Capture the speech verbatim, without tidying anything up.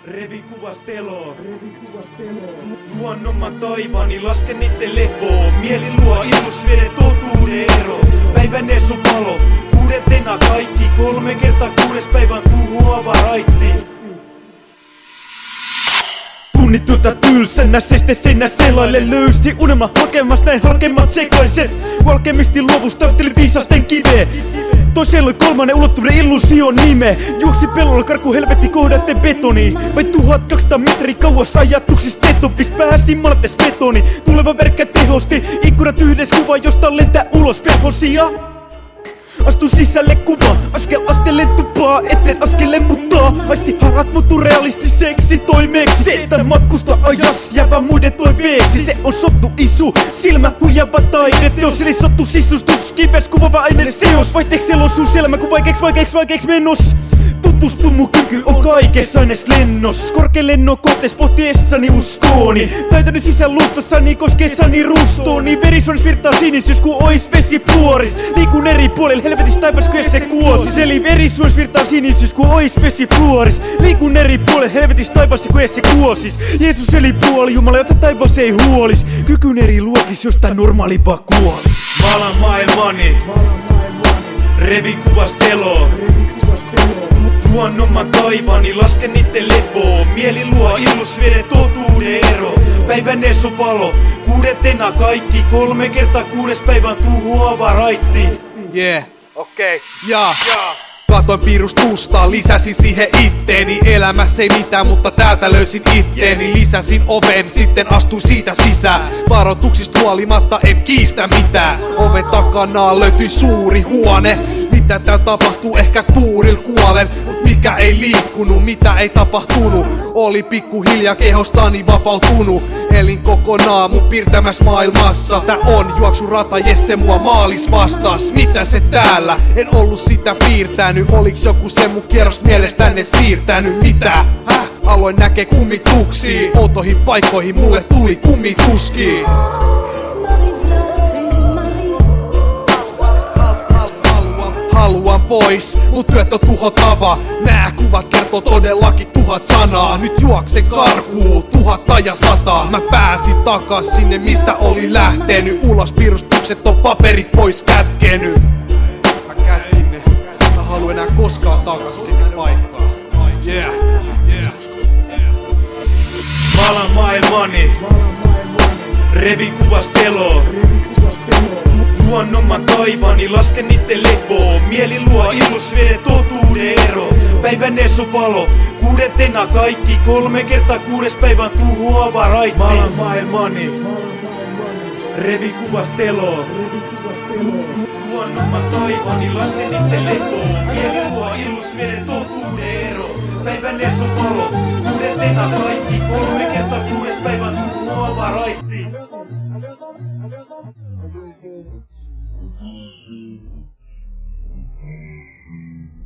Revikuvastelo. Luonnon mä taivani, lasken niitten lepoon. Mieli luo illus vieden totuuden ero. Päivän esu palo, kuudentena kaikki. Kolme kertaa kuudes päivän tuhoava raitti. Tunnittuta tylsänä, seiste seinä selaille löysti. Unelma hakemas näin halkemat sekaiset. Valkemisti luovustavteli viisasten kive. Toisella oli kolmannen ulottuvuuden illusio nime. Juoksi pellolla karku helvetti kohdatte betoni. Vai tuhatkaksisataa metriä kauas ajatuksista tetopis. Pääsi malates betoni. Tuleva verkkä tehosti. Ikkunat yhdes kuva, josta lentää ulos perhosia. Astu sisälle kuva, askel astelen tupaa, eteen askelen muuttaa. Aisti harat muuttuu realistiseksi toimeeksi. Se, että matkusta ajas jäävä muiden toiveeksi. Se on sottu isu, silmä huijava taideteos. Eli sottu sisustus, kives kuvaava aine seos. Vaihteeksi elosuus elämä kun vaikeeks, vaikeeks, vaikeeks menos. Tutustu mun kyky on kaikessa aines lennos. Korkein lennon kohtees pohtiessani uskooni. Taitoni sisään lustossani koskeessani rustooni. Verisuonis virtaa sinisyys ku ois vesi fluoris. Liikun eri puolilla helvetis taivas kun se kuosis. Eli verisuonis virtaa sinisyys ku ois vesi fluoris. Liikun eri puolilla helvetis taivas kun se kuosis. Jeesus eli puoli Jumala jota taivas ei huolis. Kykyn eri luokis jostain normaalipaa kuolis. Maalan maailmani revikuvastelo. Luonnon mä taivani, lasken niitten lepoon. Mieli luo illus vieden totuuden ero. Päivän esu palo, kuudentena kaikki. Kolme kertaa kuudes päivän tuhoava raitti. Yeah, okei, okay. ja katoin piirustusta, lisäsin siihen itteeni. Elämässä ei mitään, mutta täältä löysin itteeni. Lisäsin oven, sitten astuin siitä sisään. Varoituksista huolimatta en kiistä mitään. Oven takana löytyi suuri huone. Mitä täällä tapahtuu, ehkä tuuril kuolen. Mut mikä ei liikkunut, mitä ei tapahtunut. Oli pikkuhiljaa kehostani vapautunut. Elin kokonaan mun piirtämässä maailmassa. Tää on juoksurata, Jesse mua maalis vastas. Mitä se täällä? En ollut sitä piirtänyt. Oliks joku sen mun kierros mielestä tänne siirtänyt? Mitä? Häh? Aloin näkee kummituksia. Outoihin paikkoihin mulle tuli kummituski. Haluan pois, mut työt on tuhotava. Nää kuvat kertoo todellakin tuhat sanaa. Nyt juokse karkuu, tuhatta ja sataa. Mä pääsin takas sinne mistä oli lähtenyt. Ulos piirustukset on paperit pois kätkeny. Mä kätkin ne, mä haluan enää koskaan takas sinne paikkaan. Yeah, yeah, yeah. Maalan maailmani revikuvastelo. Luonnon mä taivani, lasken niitten lepoon. Mieli luo illus vieden totuuden ero. Päivän esu palo, kuudentena kaikki. Kolme kertaa kuudes päivän tuhoava raitti. Maalan maailmani revikuvastelo. Luonnon mä taivani, lasken niitten lepoon. Mieli luo illus vieden totuuden ero. Päivän esu palo, kuudentena kaikki. Kolme kertaa kuudes päivän tuhoava raitti. Mm-hmm.